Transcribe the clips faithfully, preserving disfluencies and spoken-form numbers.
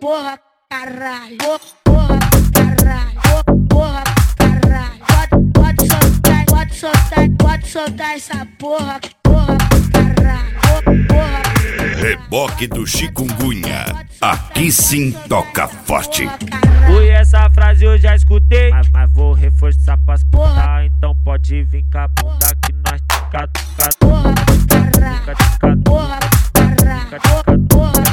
porra, caralho, porra, caralho, porra, caralho. Pode, pode soltar, pode soltar, pode soltar essa porra, porra, caralho, porra. Reboque do Chikungunya, aqui sim toca forte. Ui, essa frase eu já escutei, mas, mas vou reforçar pras porra. Então pode vir com a bunda que nós tica, tica, porra, caralho, porra, caralho, porra,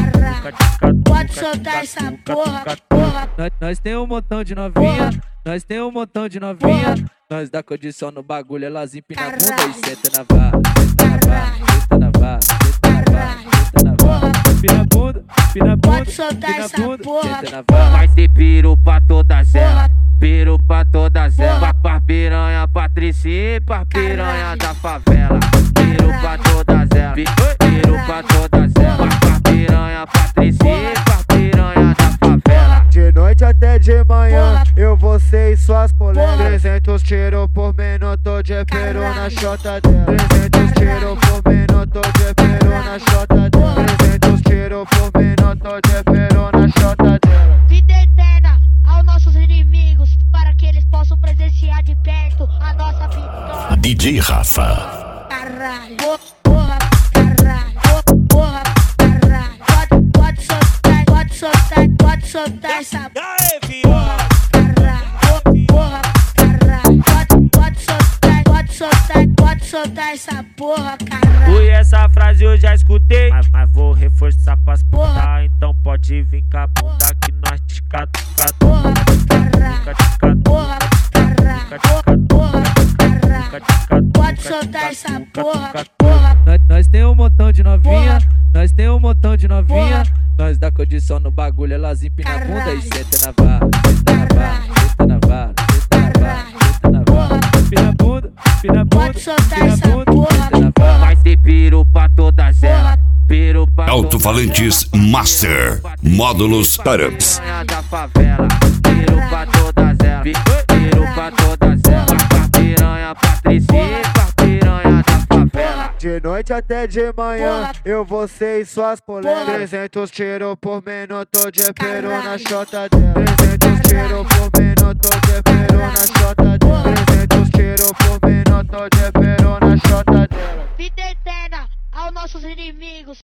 caralho. Pode soltar essa porra, porra. Nós, nós tem um montão de novinha, nós tem um montão de novinha. Nós dá condição no bagulho, elas empinam a bunda e senta na vara, senta na vara, senta na vara, senta na vara, senta na vara. Empina a bunda, empina a bunda, Pode soltar empina a essa bunda, porra, senta na vara. Vai ter piru pra todas porra, elas, piru pra todas elas. porra. Pra piranha Patricinha e pra piranha da favela. Piru pra todas elas, piru pra todas elas. Pra piranha Patricinha e pra piranha da favela. De noite até de manhã, Porra. eu vou ser e suas colegas. Porra. trezentos tiros por minuto de peru na chota dela. trezentos tiros por minuto de peru na chota dela. trezentos tiros por minuto de peru na chota dela. Vida eterna aos nossos inimigos, para que eles possam presenciar de perto a nossa vitória. D J Rafa. Caralho, porra, caralho, porra, caralho. Pode, pode soltar, pode soltar, pode soltar essa porra, caralho, porra, caralho. Pode, pode soltar, pode soltar, pode soltar essa porra, caralho. Ui, essa frase eu já escutei, mas, mas vou reforçar pras Porra. porra. Então pode vir com a bunda que nós tica, tica, Porra, caralho, tica, tica, porra, caralho, porra, caralho. Pode soltar essa porra, porra. Nós, nós tem um montão de novinha, Porra. nós tem um montão de novinha. Porra. Nós dá condição no bagulho, elas empinam a bunda Caralho. e senta na vara, senta na vara, senta na vara, senta na vara, senta na vara. Empina a bunda, empina a bunda, Pode soltar empina a essa bunda, porra, senta na porra. vara. Vai ter piru pra todas elas, piru pra Alto-falantes Master, módulos Turps. piranha da favela. Piru pra todas elas, piru pra todas elas. Pra piranha Patricinha e pra piranha da favela. De noite até de manhã, Porra. eu vou ser e suas colegas. Porra. trezentos tiros por minuto de peru na Caralho. chota dela. trezentos tiros por minuto de peru na chota dela. trezentos tiros por minuto de peru na chota dela. Vida eterna aos nossos inimigos,